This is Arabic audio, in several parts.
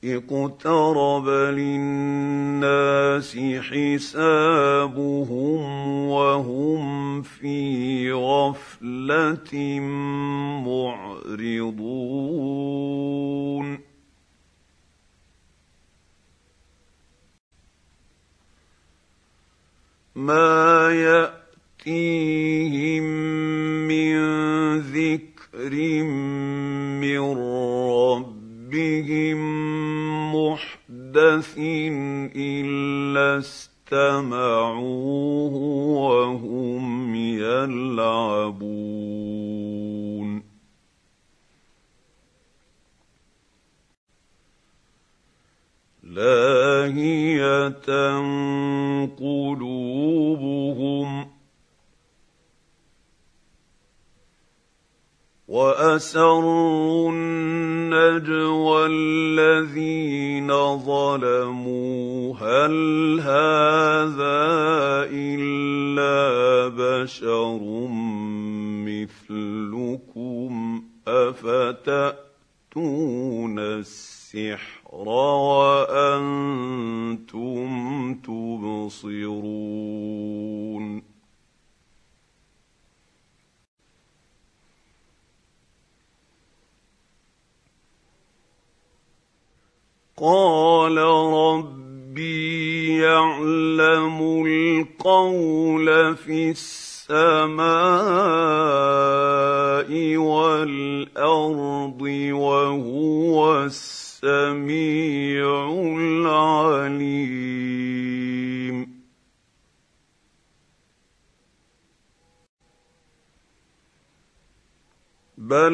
اقترب للناس حسابهم وهم في غفلة معرضون ما يأتيهم من ذكر من ربهم محدث إلا استمعوه وهم يلعبون لاهية قلوبهم وأسروا النجوى الذين ظلموا هل هذا إلا بشر مثلكم أفتأتون السحر وأنتم تبصرون قال ربي يعلم القول في السماء والأرض وهو السميع العليم بل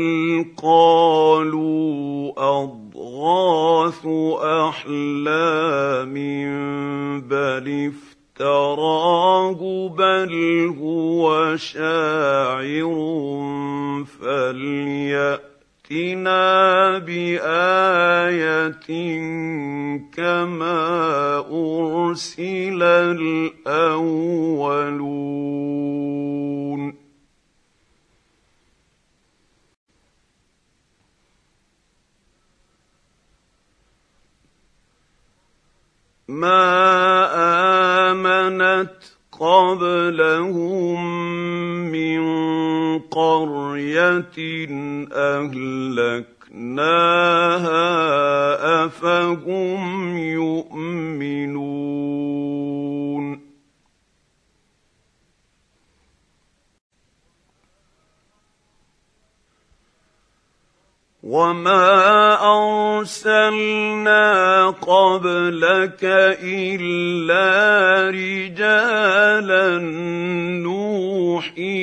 قالوا أضغاث أحلام بل افتراه بل هو شاعر فليأتنا بآية كما أرسل الأولون ما آمنت قبلهم من قرية أهلكناها أفهم يؤمنون وما أرسلنا قبلك إلا رجالا نوحي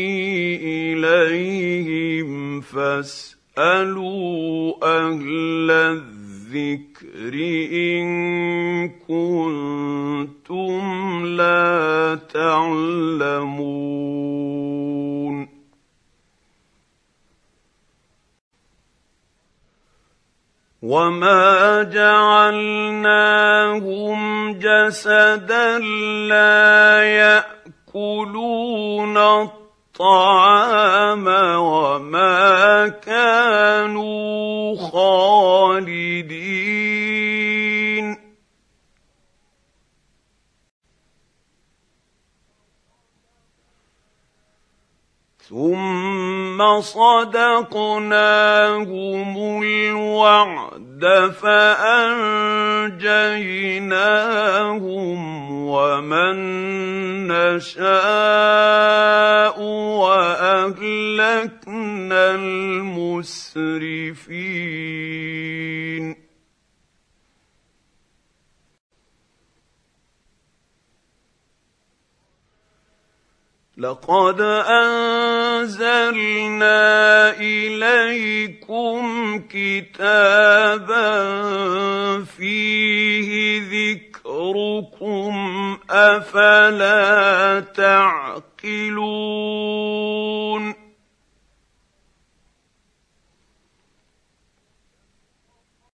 إليهم فاسألوا أهل الذكر إن كنتم لا تعلمون وما جعلناهم جسدا لا يأكلون الطعام وما كانوا خالدين ثم صدقناهم الوعد فأنجيناهم ومن نشاء وأهلكنا المسرفين لقد أنزلنا إليكم كتابا فيه ذكركم أفلا تعقلون